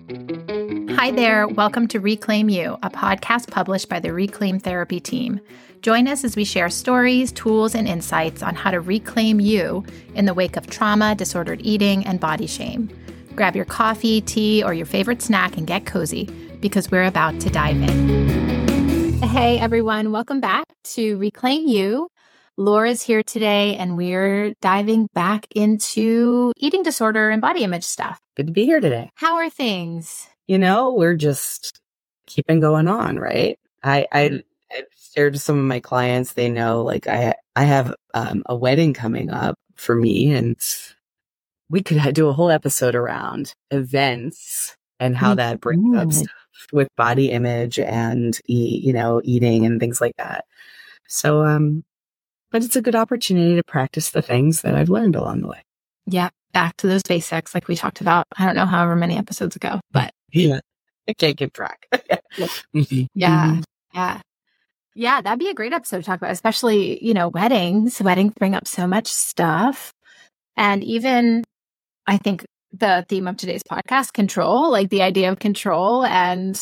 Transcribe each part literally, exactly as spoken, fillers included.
Hi there. Welcome to Reclaim You, a podcast published by the Reclaim Therapy team. Join us as we share stories, tools, and insights on how to reclaim you in the wake of trauma, disordered eating, and body shame. Grab your coffee, tea, or your favorite snack and get cozy because we're about to dive in. Hey, everyone. Welcome back to Reclaim You. Laura's here today, and we're diving back into eating disorder and body image stuff. Good to be here today. How are things? You know, we're just keeping going on, right? I, I, I've shared to some of my clients, they know, like, I, I have um, a wedding coming up for me, and we could do a whole episode around events and how that brings up stuff with body image and, e- you know, eating and things like that. So, um, but it's a good opportunity to practice the things that I've learned along the way. Yeah, back to those basics like we talked about, I don't know, however many episodes ago, but yeah, I can't keep track. mm-hmm. Yeah, yeah. Yeah, that'd be a great episode to talk about, especially, you know, weddings. Weddings bring up so much stuff. And even, I think, the theme of today's podcast, control, like the idea of control and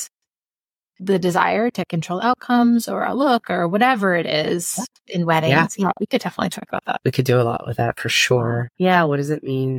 the desire to control outcomes or a look or whatever it is in weddings. Yeah. yeah, we could definitely talk about that. We could do a lot with that for sure. Yeah, what does it mean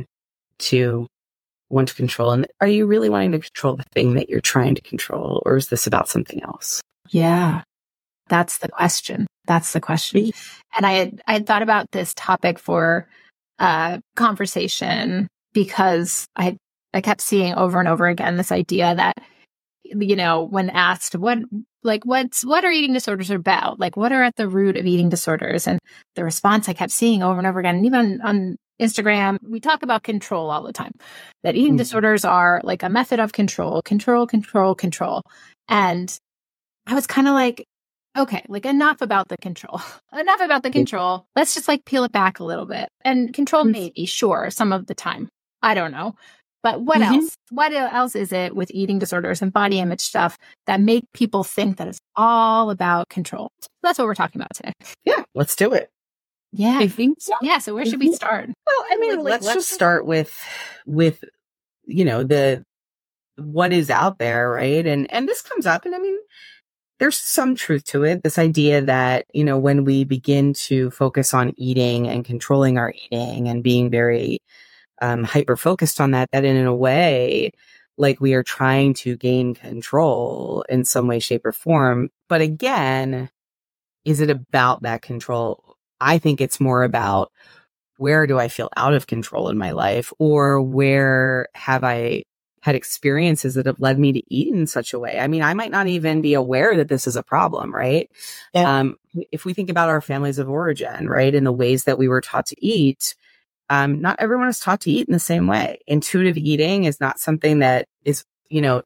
to want to control? And are you really wanting to control the thing that you're trying to control, or is this about something else? Yeah, that's the question. That's the question. And I had, I had thought about this topic for uh, conversation because I I kept seeing over and over again this idea that, you know, when asked what, like, what's, what are eating disorders about? Like, what are at the root of eating disorders? And the response I kept seeing over and over again, and even on Instagram, we talk about control all the time, that eating mm-hmm. disorders are like a method of control, control, control, control. And I was kind of like, okay, like enough about the control, enough about the control. Let's just like peel it back a little bit. And control maybe, sure, some of the time. I don't know. But what mm-hmm. else? What else is it with eating disorders and body image stuff that make people think that it's all about control? So that's what we're talking about today. Yeah, let's do it. Yeah, I think so. Yeah. So where should we start? Well, I mean, like, let's, let's just start with, with, you know, the, what is out there, right? And, and this comes up, and I mean, there's some truth to it. This idea that, you know, when we begin to focus on eating and controlling our eating and being very um, hyper-focused on that, that in a way, like we are trying to gain control in some way, shape, or form. But again, is it about that control? I think it's more about, where do I feel out of control in my life, or where have I had experiences that have led me to eat in such a way? I mean, I might not even be aware that this is a problem, right? Yeah. Um, if we think about our families of origin, right, and the ways that we were taught to eat, um, not everyone is taught to eat in the same way. Intuitive eating is not something that is, you know,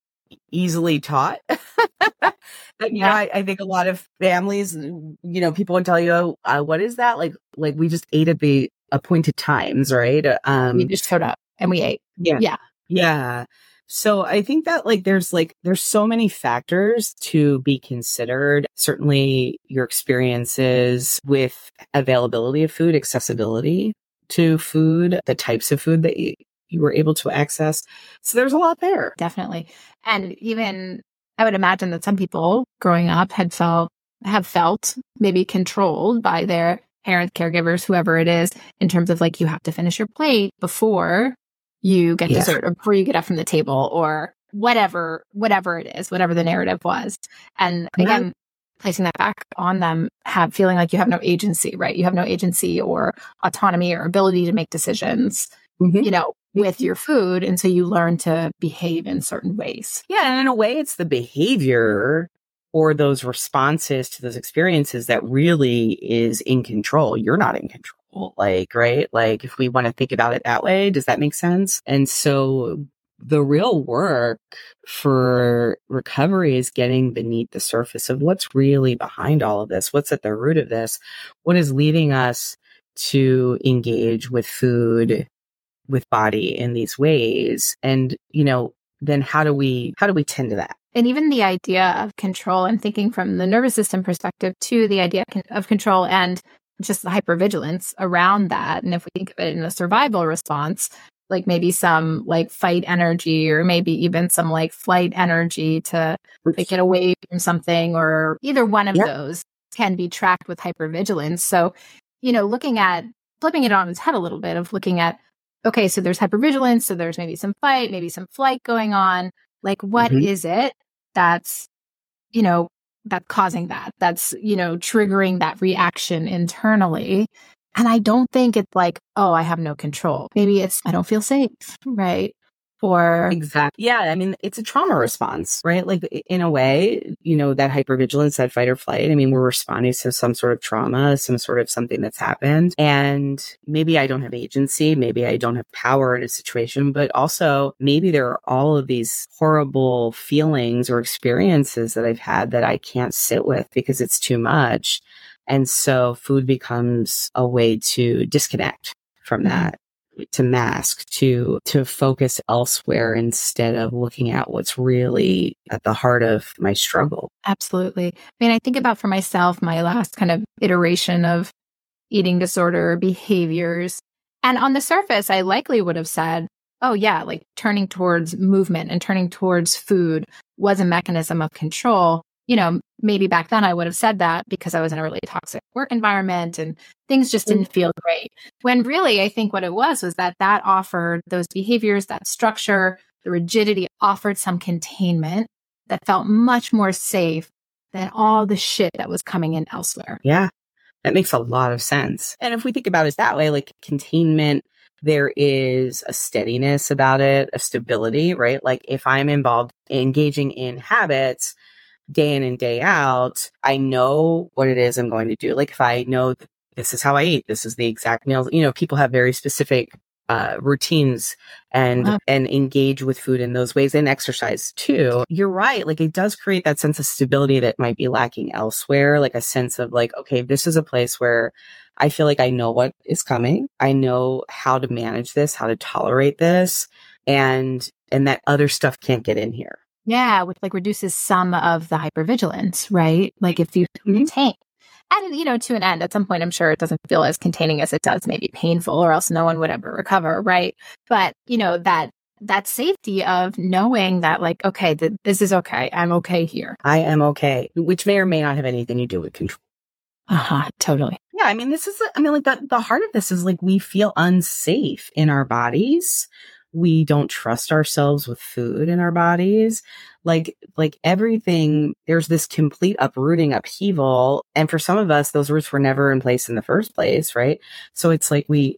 easily taught. yeah, you know, I, I think a lot of families, you know, people would tell you, oh, uh, what is that? Like, like we just ate at the appointed times, right? Um, we just showed up and we ate. Yeah. Yeah. Yeah. So I think that like, there's like, there's so many factors to be considered. Certainly your experiences with availability of food, accessibility to food, the types of food that you, you were able to access. So there's a lot there. Definitely. And even I would imagine that some people growing up had felt, have felt maybe controlled by their parents, caregivers, whoever it is, in terms of like, you have to finish your plate before you get yeah. dessert or before you get up from the table or whatever, whatever it is, whatever the narrative was. And again, yeah. placing that back on them, have feeling like you have no agency, right? You have no agency or autonomy or ability to make decisions, mm-hmm. you know, with your food. And so you learn to behave in certain ways. Yeah. And in a way, it's the behavior or those responses to those experiences that really is in control. You're not in control. Like, right? Like if we want to think about it that way, does that make sense? And so the real work for recovery is getting beneath the surface of what's really behind all of this. What's at the root of this? What is leading us to engage with food, with body in these ways? And, you know, then how do we, how do we tend to that? And even the idea of control and thinking from the nervous system perspective to the idea of control and just the hypervigilance around that. And if we think of it in a survival response, like maybe some like fight energy or maybe even some like flight energy to like get away from something, or either one of Yeah. those can be tracked with hypervigilance. So, you know, looking at flipping it on its head a little bit of looking at, okay, so there's hypervigilance, so there's maybe some fight, maybe some flight going on. Like, what Mhm. is it that's, you know, that's causing that? That's, you know, triggering that reaction internally. And I don't think it's like, oh, I have no control. Maybe it's, I don't feel safe, right? Or Exactly. Yeah. I mean, it's a trauma response, right? Like i- in a way, you know, that hypervigilance, that fight or flight. I mean, we're responding to some sort of trauma, some sort of something that's happened. And maybe I don't have agency. Maybe I don't have power in a situation, but also maybe there are all of these horrible feelings or experiences that I've had that I can't sit with because it's too much. And so food becomes a way to disconnect from Mhm. that, to mask, to to focus elsewhere instead of looking at what's really at the heart of my struggle. absolutely. I mean, I think about for myself, my last kind of iteration of eating disorder behaviors. And on the surface, I likely would have said, oh, yeah, like turning towards movement and turning towards food was a mechanism of control. You know, maybe back then I would have said that because I was in a really toxic work environment and things just didn't feel great. When really, I think what it was was that that offered those behaviors, that structure, the rigidity offered some containment that felt much more safe than all the shit that was coming in elsewhere. Yeah, that makes a lot of sense. And if we think about it that way, like containment, there is a steadiness about it, a stability, right? Like if I'm involved, engaging in habits day in and day out, I know what it is I'm going to do. Like if I know th- this is how I eat, this is the exact meals, you know, people have very specific uh, routines and, Uh, and engage with food in those ways, and exercise too. You're right. Like it does create that sense of stability that might be lacking elsewhere. Like a sense of like, okay, this is a place where I feel like I know what is coming. I know how to manage this, how to tolerate this, and, and that other stuff can't get in here. Yeah, which like reduces some of the hypervigilance, right? Like if you Mhm. contain. And, you know, to an end, at some point, I'm sure it doesn't feel as containing as it does, maybe painful, or else no one would ever recover, right? But, you know, that that safety of knowing that, like, okay, th- this is okay. I'm okay here. I am okay, which may or may not have anything to do with control. Uh-huh, totally. Yeah, I mean, this is, I mean, like the, the heart of this is like we feel unsafe in our bodies. We don't trust ourselves with food in our bodies. Like, like everything, there's this complete uprooting, upheaval. And for some of us, those roots were never in place in the first place, right? So it's like we,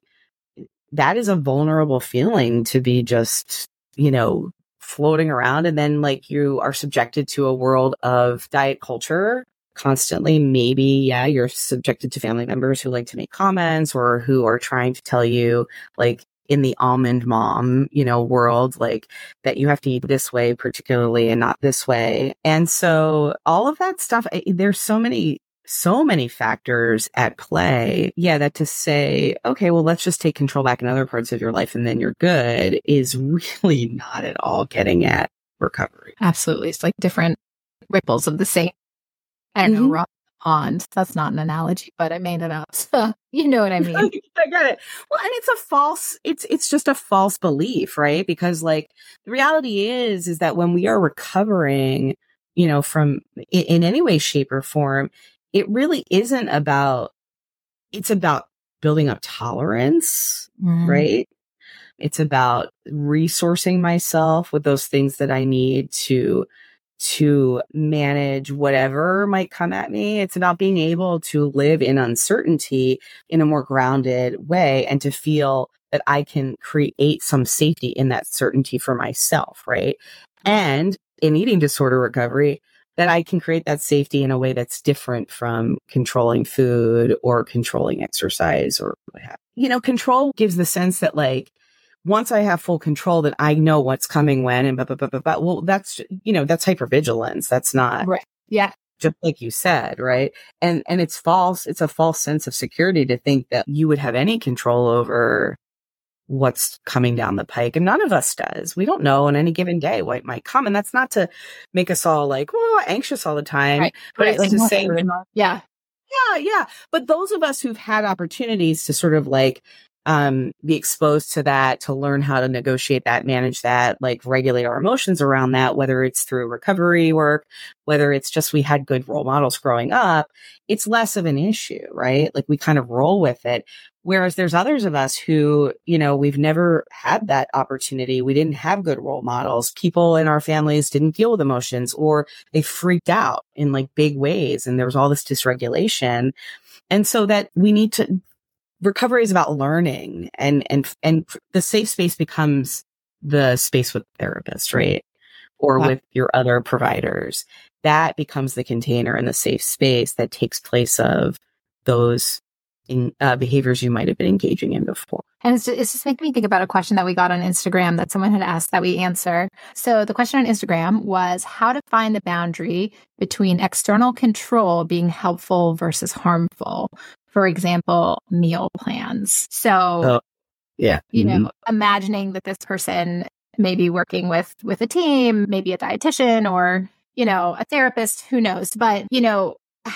that is a vulnerable feeling to be just, you know, floating around. And then like you are subjected to a world of diet culture constantly. Maybe, yeah, you're subjected to family members who like to make comments or who are trying to tell you, like in the almond mom, you know, world, like that you have to eat this way, particularly, and not this way. And so all of that stuff, I, there's so many so many factors at play. Yeah, that to say, okay, well, let's just take control back in other parts of your life and then you're good is really not at all getting at recovery. Absolutely. It's like different ripples of the same, I don't know, Mhm. rock pond. That's not an analogy, but I made it up. So you know what I mean? I get it. Well, and it's a false, it's, it's just a false belief, right? Because like the reality is, is that when we are recovering, you know, from in, in any way, shape or form, it really isn't about, it's about building up tolerance, Mm, right? It's about resourcing myself with those things that I need to to manage whatever might come at me. It's about being able to live in uncertainty in a more grounded way and to feel that I can create some safety in that certainty for myself, right? And in eating disorder recovery, that I can create that safety in a way that's different from controlling food or controlling exercise or what have you. You know, control gives the sense that like, once I have full control, that I know what's coming when and blah, blah, blah, blah, blah. Well, that's, you know, that's hypervigilance. That's not right. Yeah. just like you said, right? And, and it's false. It's a false sense of security to think that you would have any control over what's coming down the pike. And none of us does. We don't know on any given day what might come. And that's not to make us all like, oh, anxious all the time, Right. but Right. it's Like, to more say, paranoid. Yeah. yeah, yeah. But those of us who've had opportunities to sort of like um, be exposed to that, to learn how to negotiate that, manage that, like regulate our emotions around that, whether it's through recovery work, whether it's just we had good role models growing up, it's less of an issue, right? Like we kind of roll with it. Whereas there's others of us who, you know, we've never had that opportunity. We didn't have good role models. People in our families didn't deal with emotions, or they freaked out in like big ways. And there was all this dysregulation. And so that we need to, recovery is about learning, and, and, and the safe space becomes the space with therapists, right? Or Wow. with your other providers. That becomes the container and the safe space that takes place of those in, uh, behaviors you might have been engaging in before. And it's just, it's just making me think about a question that we got on Instagram that someone had asked that we answer. So the question on Instagram was how to find the boundary between external control being helpful versus harmful. For example, meal plans. So, oh, yeah, you mm-hmm. know, imagining that this person may be working with, with a team, maybe a dietitian or, you know, a therapist, who knows, but, you know,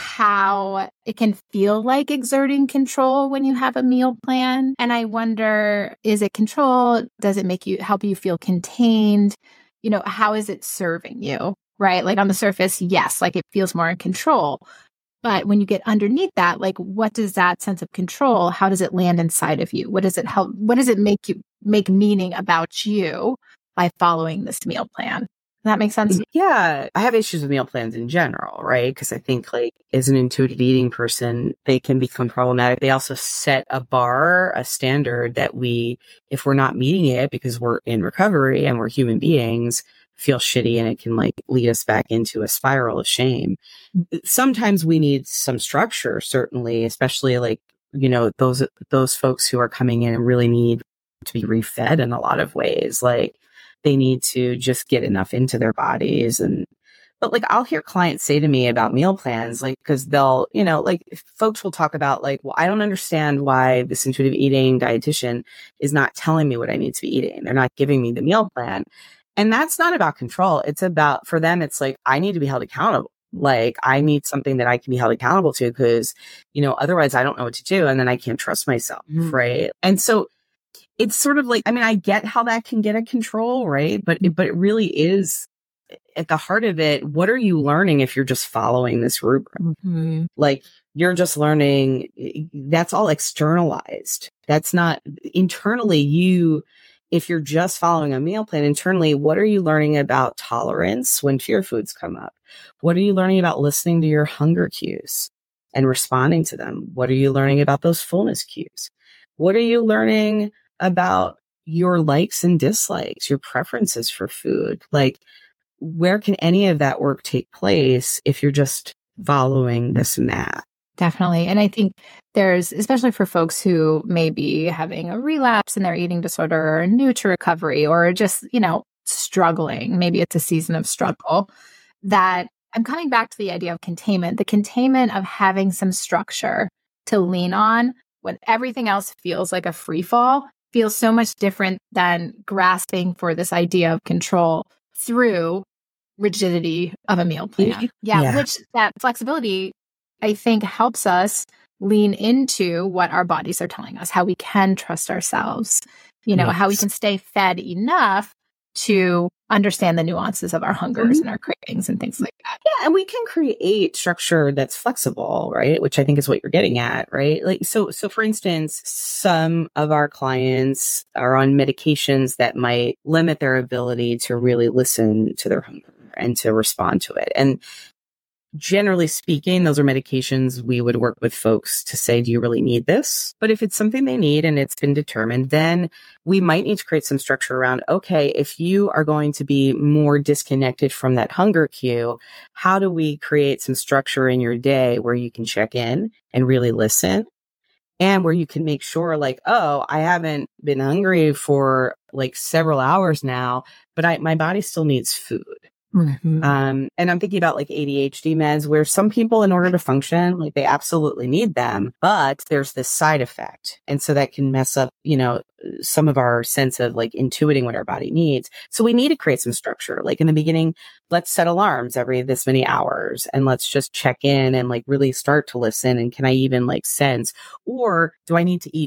how it can feel like exerting control when you have a meal plan. And I wonder, is it control? Does it make you, help you feel contained? You know, how is it serving you? Right? Like on the surface, yes, like it feels more in control. But when you get underneath that, like, what does that sense of control, how does it land inside of you? What does it help? What does it make you make meaning about you by following this meal plan? Does that make sense? Yeah. I have issues with meal plans in general, right? Because I think like as an intuitive eating person, they can become problematic. They also set a bar, a standard that we, if we're not meeting it because we're in recovery and we're human beings, feel shitty, and it can like lead us back into a spiral of shame. Sometimes we need some structure, certainly, especially like, you know, those, those folks who are coming in and really need to be refed in a lot of ways. Like, they need to just get enough into their bodies. And, but like, I'll hear clients say to me about meal plans, like, cause they'll, you know, like folks will talk about like, well, I don't understand why this intuitive eating dietitian is not telling me what I need to be eating. They're not giving me the meal plan. And that's not about control. It's about, for them, it's like, I need to be held accountable. Like, I need something that I can be held accountable to, because, you know, otherwise I don't know what to do. And then I can't trust myself. Mm-hmm. Right. And so, it's sort of like, I mean, I get how that can get a control, right? But, it, but it really is at the heart of it. What are you learning if you're just following this rubric? Mm-hmm. Like, you're just learning, that's all externalized. That's not internally. You, if you're just following a meal plan internally, what are you learning about tolerance when fear foods come up? What are you learning about listening to your hunger cues and responding to them? What are you learning about those fullness cues? What are you learning about your likes and dislikes, your preferences for food? Like, where can any of that work take place if you're just following this math? Definitely. And I think there's, especially for folks who may be having a relapse in their eating disorder, or new to recovery, or just, you know, struggling, maybe it's a season of struggle, that I'm coming back to the idea of containment, the containment of having some structure to lean on when everything else feels like a free fall, feels so much different than grasping for this idea of control through rigidity of a meal plan. Yeah, yeah. Which that flexibility, I think, helps us lean into what our bodies are telling us, how we can trust ourselves, you know, yes. how we can stay fed enough to understand the nuances of our hungers mm-hmm. and our cravings and things like that. Yeah. And we can create structure that's flexible, right? Which I think is what you're getting at, right? Like, so, so for instance, some of our clients are on medications that might limit their ability to really listen to their hunger and to respond to it. And generally speaking, those are medications we would work with folks to say, do you really need this? But if it's something they need and it's been determined, then we might need to create some structure around, okay, if you are going to be more disconnected from that hunger cue, how do we create some structure in your day where you can check in and really listen? And where you can make sure like, oh, I haven't been hungry for like several hours now, but I, my body still needs food. Mm-hmm. Um, and I'm thinking about like A D H D meds where some people, in order to function, like they absolutely need them, but there's this side effect. And so that can mess up, you know, some of our sense of like intuiting what our body needs. So we need to create some structure. Like in the beginning, let's set alarms every this many hours and let's just check in and like really start to listen. And can I even like sense, or do I need to eat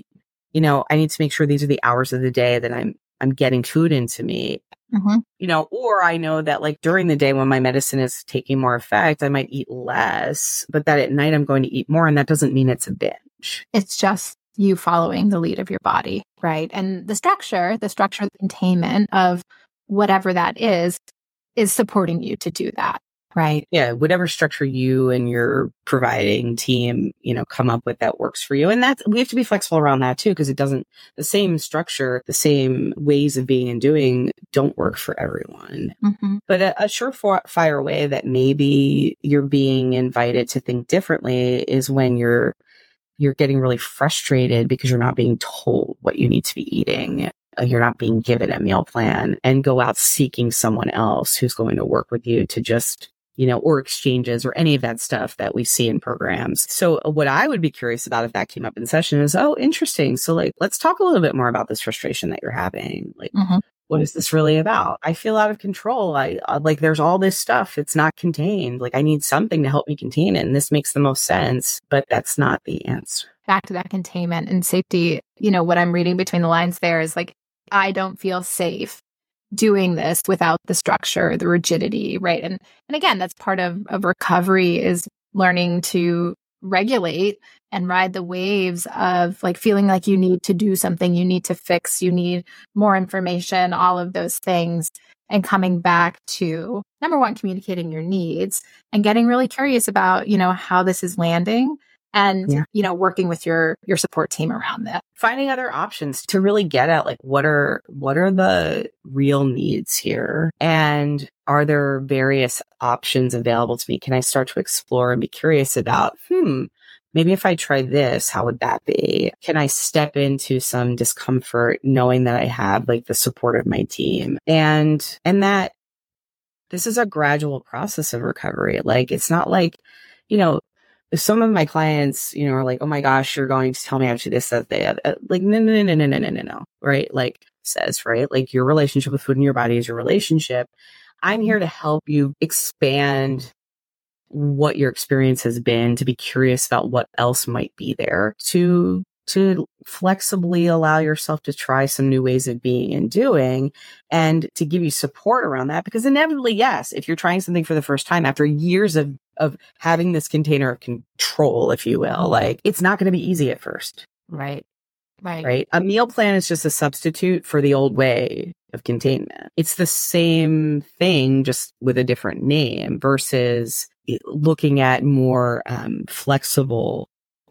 you know, I need to make sure these are the hours of the day that I'm, I'm getting food into me. Mm-hmm. You know, or I know that like during the day when my medicine is taking more effect, I might eat less, but that at night I'm going to eat more. And that doesn't mean it's a binge. It's just you following the lead of your body, right? And the structure, the structure, the containment of whatever that is, is supporting you to do that, right? Yeah, whatever structure you and your providing team, you know, come up with that works for you. And that's, we have to be flexible around that too, because it doesn't, the same structure, the same ways of being and doing don't work for everyone. Mm-hmm. But a, a surefire way that maybe you're being invited to think differently is when you're you're getting really frustrated because you're not being told what you need to be eating. You're not being given a meal plan, and go out seeking someone else who's going to work with you to just, you know, or exchanges or any of that stuff that we see in programs. So what I would be curious about if that came up in session is, oh, interesting. So like, let's talk a little bit more about this frustration that you're having. Like, mm-hmm. What is this really about? I feel out of control. I uh, like, there's all this stuff. It's not contained. Like, I need something to help me contain it. And this makes the most sense, but that's not the answer. Back to that containment and safety. You know, what I'm reading between the lines there is like, I don't feel safe doing this without the structure, the rigidity, right? And and again, that's part of, of recovery, is learning to regulate and ride the waves of like feeling like you need to do something, you need to fix, you need more information, all of those things, and coming back to number one, communicating your needs and getting really curious about, you know, how this is landing. And, yeah. you know, working with your, your support team around that. Finding other options to really get at like, what are, what are the real needs here? And are there various options available to me? Can I start to explore and be curious about, hmm, maybe if I try this, how would that be? Can I step into some discomfort knowing that I have like the support of my team? And, and that this is a gradual process of recovery. Like, it's not like, you know, some of my clients, you know, are like, oh my gosh, you're going to tell me how to do this, that, they have like, no, no, no, no, no, no, no, no. Right. Like says, right. Like your relationship with food in your body is your relationship. I'm here to help you expand what your experience has been, to be curious about what else might be there, to, to flexibly allow yourself to try some new ways of being and doing, and to give you support around that. Because inevitably, yes, if you're trying something for the first time after years of of having this container of control, if you will, like it's not going to be easy at first. Right. Right. Right. A meal plan is just a substitute for the old way of containment. It's the same thing, just with a different name, versus looking at more um, flexible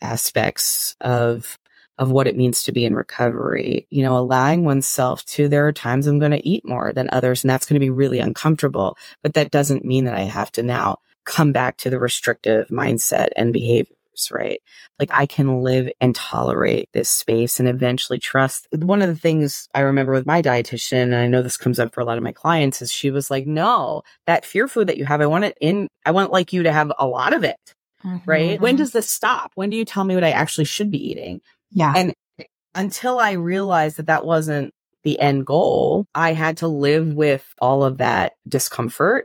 aspects of of what it means to be in recovery, you know, allowing oneself to, there are times I'm going to eat more than others, and that's going to be really uncomfortable, but that doesn't mean that I have to now come back to the restrictive mindset and behaviors, right? Like I can live and tolerate this space and eventually trust. One of the things I remember with my dietitian, and I know this comes up for a lot of my clients, is she was like, no, that fear food that you have, I want it in, I want like you to have a lot of it, mm-hmm. right? When does this stop? When do you tell me what I actually should be eating? Yeah. And until I realized that that wasn't the end goal, I had to live with all of that discomfort.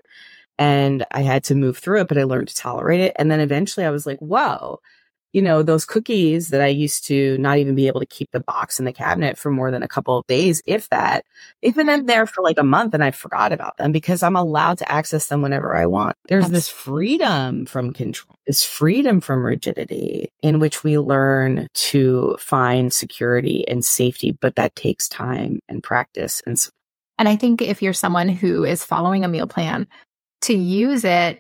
And I had to move through it, but I learned to tolerate it. And then eventually I was like, whoa, you know, those cookies that I used to not even be able to keep the box in the cabinet for more than a couple of days, if that, they've been in there for like a month and I forgot about them because I'm allowed to access them whenever I want. There's this freedom from control, this freedom from rigidity in which we learn to find security and safety, but that takes time and practice. And, and I think if you're someone who is following a meal plan, to use it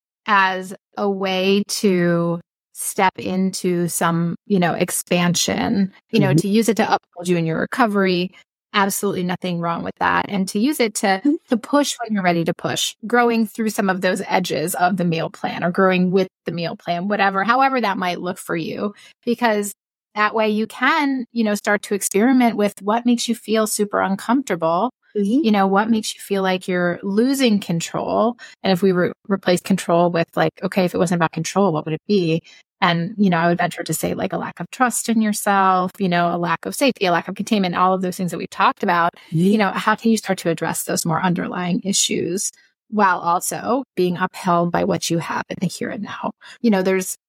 as a way to step into some, you know, expansion, you know, mm-hmm. to use it to uphold you in your recovery, absolutely nothing wrong with that. And to use it to, to push when you're ready to push, growing through some of those edges of the meal plan or growing with the meal plan, whatever, however that might look for you, because that way you can, you know, start to experiment with what makes you feel super uncomfortable. Mm-hmm. You know, what makes you feel like you're losing control? And if we re- replace control with like, okay, if it wasn't about control, what would it be? And, you know, I would venture to say like a lack of trust in yourself, you know, a lack of safety, a lack of containment, all of those things that we talked about, mm-hmm. you know, how can you start to address those more underlying issues while also being upheld by what you have in the here and now? You know, there's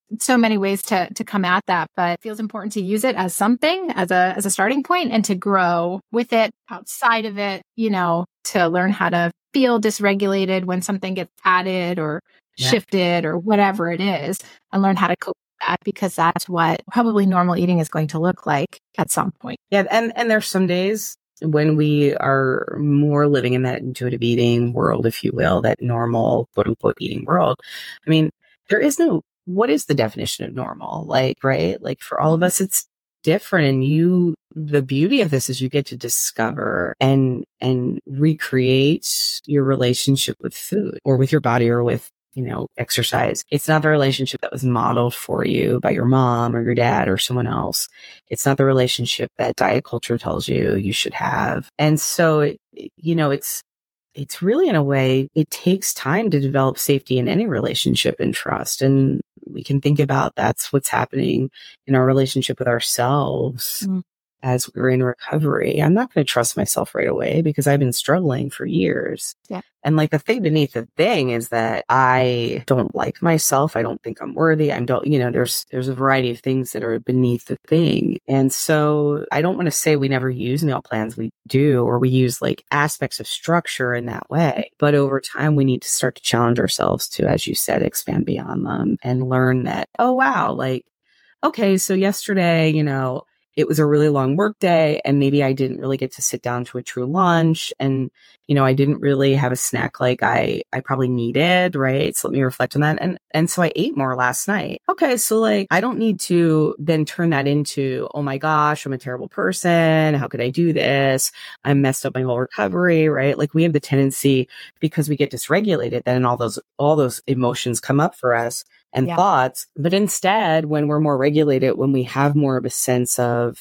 so many ways to to come at that, but it feels important to use it as something, as a as a starting point, and to grow with it outside of it, you know, to learn how to feel dysregulated when something gets added or Yeah. shifted or whatever it is, and learn how to cope with that, because that's what probably normal eating is going to look like at some point. Yeah. And, and there's some days when we are more living in that intuitive eating world, if you will, that normal quote unquote eating world. I mean, there is no, what is the definition of normal? Like, right? Like for all of us, it's different. And you, the beauty of this is you get to discover and, and recreate your relationship with food or with your body or with, you know, exercise. It's not the relationship that was modeled for you by your mom or your dad or someone else. It's not the relationship that diet culture tells you you should have. And so, it, you know, it's, it's really in a way, it takes time to develop safety in any relationship and trust. And we can think about that's what's happening in our relationship with ourselves. Mm. As we're in recovery. I'm not going to trust myself right away because I've been struggling for years. Yeah. And like the thing beneath the thing is that I don't like myself. I don't think I'm worthy. I don't, you know, there's, there's a variety of things that are beneath the thing. And so I don't want to say we never use meal plans. We do, or we use like aspects of structure in that way. But over time, we need to start to challenge ourselves to, as you said, expand beyond them and learn that, oh, wow, like, okay, so yesterday, you know, it was a really long work day and maybe I didn't really get to sit down to a true lunch and, you know, I didn't really have a snack like I, I probably needed, right? So let me reflect on that. And, and so I ate more last night. Okay. So like, I don't need to then turn that into, oh my gosh, I'm a terrible person. How could I do this? I messed up my whole recovery, right? Like we have the tendency because we get dysregulated, then all those, all those emotions come up for us. And yeah. thoughts. But instead, when we're more regulated, when we have more of a sense of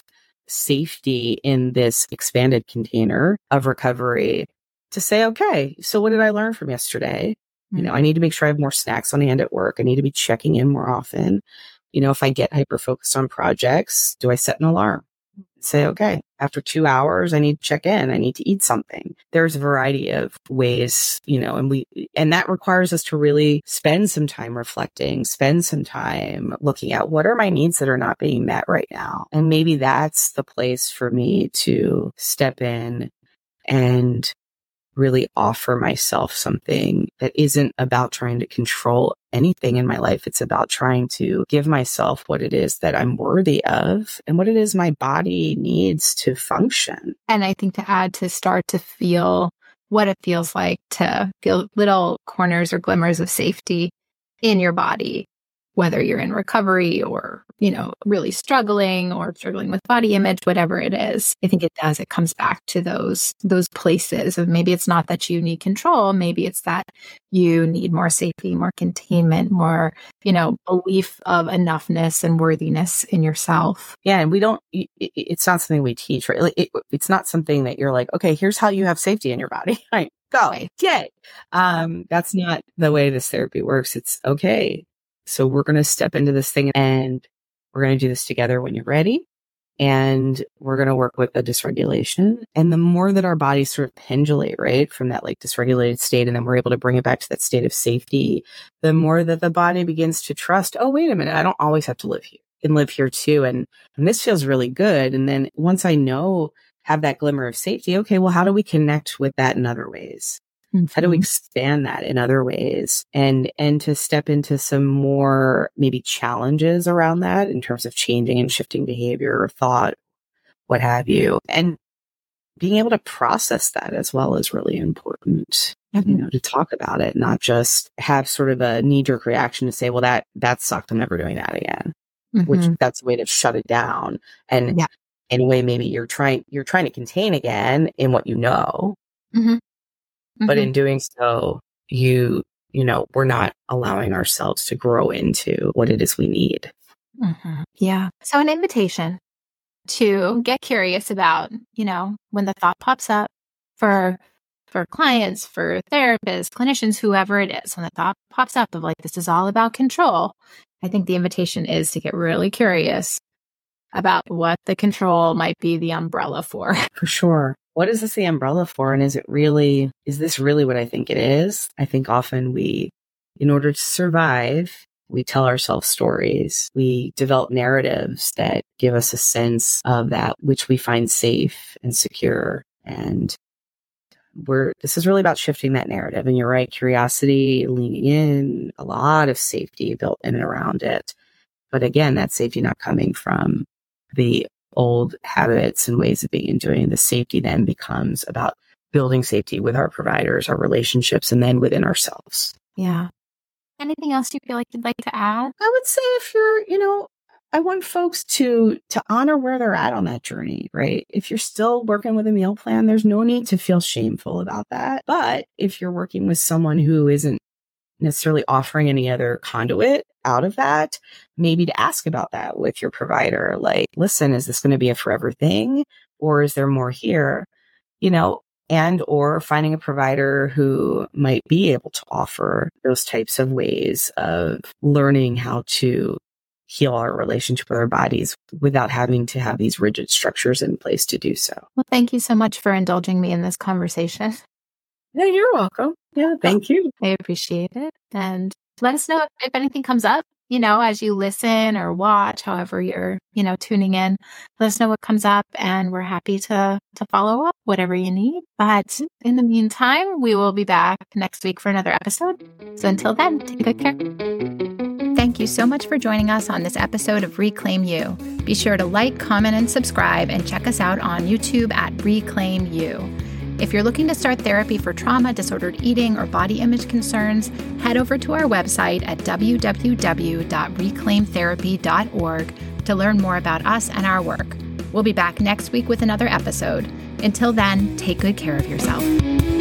safety in this expanded container of recovery, to say, okay, so what did I learn from yesterday? Mm-hmm. You know, I need to make sure I have more snacks on hand at work. I need to be checking in more often. You know, if I get hyper focused on projects, do I set an alarm? Say, okay, after two hours, I need to check in. I need to eat something. There's a variety of ways, you know, and we, and that requires us to really spend some time reflecting, spend some time looking at what are my needs that are not being met right now. And maybe that's the place for me to step in and really offer myself something that isn't about trying to control anything in my life. It's about trying to give myself what it is that I'm worthy of and what it is my body needs to function. And I think to add, to start to feel what it feels like to feel little corners or glimmers of safety in your body, whether you're in recovery or, you know, really struggling or struggling with body image, whatever it is. I think it does. It comes back to those, those places of maybe it's not that you need control. Maybe it's that you need more safety, more containment, more, you know, belief of enoughness and worthiness in yourself. Yeah. And we don't, it's not something we teach, right? Like it, it's not something that you're like, okay, here's how you have safety in your body. Right. Go. Right. Yay. Um, that's not the way this therapy works. It's okay. So we're going to step into this thing and we're going to do this together when you're ready. And we're going to work with the dysregulation. And the more that our bodies sort of pendulate, right, from that like dysregulated state, and then we're able to bring it back to that state of safety, the more that the body begins to trust, oh, wait a minute, I don't always have to live here. I can live here too. And, and this feels really good. And then once I know, have that glimmer of safety, okay, well, how do we connect with that in other ways? How do we expand that in other ways and, and to step into some more maybe challenges around that in terms of changing and shifting behavior or thought, what have you, and being able to process that as well is really important, mm-hmm. you know, to talk about it, not just have sort of a knee jerk reaction to say, well, that, that sucked. I'm never doing that again, mm-hmm. which that's a way to shut it down. And yeah. in a way, maybe you're trying, you're trying to contain again in what you know. Mm-hmm. But mm-hmm. in doing so, you, you know, we're not allowing ourselves to grow into what it is we need. Mm-hmm. Yeah. So an invitation to get curious about, you know, when the thought pops up for, for clients, for therapists, clinicians, whoever it is, when the thought pops up of like, this is all about control. I think the invitation is to get really curious about what the control might be the umbrella for. For sure. What is this the umbrella for? And is it really, is this really what I think it is? I think often we, in order to survive, We tell ourselves stories. We develop narratives that give us a sense of that which we find safe and secure. And we're, this is really about shifting that narrative. And you're right, curiosity, leaning in, a lot of safety built in and around it. But again, that safety not coming from the old habits and ways of being and doing. The safety then becomes about building safety with our providers, our relationships, and then within ourselves. Yeah. Anything else you feel like you'd like to add? I would say if you're, you know, I want folks to to honor where they're at on that journey, right? If you're still working with a meal plan, there's no need to feel shameful about that. But if you're working with someone who isn't necessarily offering any other conduit out of that, maybe to ask about that with your provider. Like, listen, is this going to be a forever thing? Or is there more here? You know, and or finding a provider who might be able to offer those types of ways of learning how to heal our relationship with our bodies without having to have these rigid structures in place to do so. Well, thank you so much for indulging me in this conversation. Yeah, you're welcome. Yeah, thank you. I appreciate it. And let us know if, if anything comes up, you know, as you listen or watch, however you're, you know, tuning in. Let us know what comes up, and we're happy to to follow up whatever you need. But in the meantime, we will be back next week for another episode. So until then, take good care. Thank you so much for joining us on this episode of Reclaim You. Be sure to like, comment, and subscribe, and check us out on YouTube at Reclaim You. If you're looking to start therapy for trauma, disordered eating, or body image concerns, head over to our website at w w w dot reclaim therapy dot org to learn more about us and our work. We'll be back next week with another episode. Until then, take good care of yourself.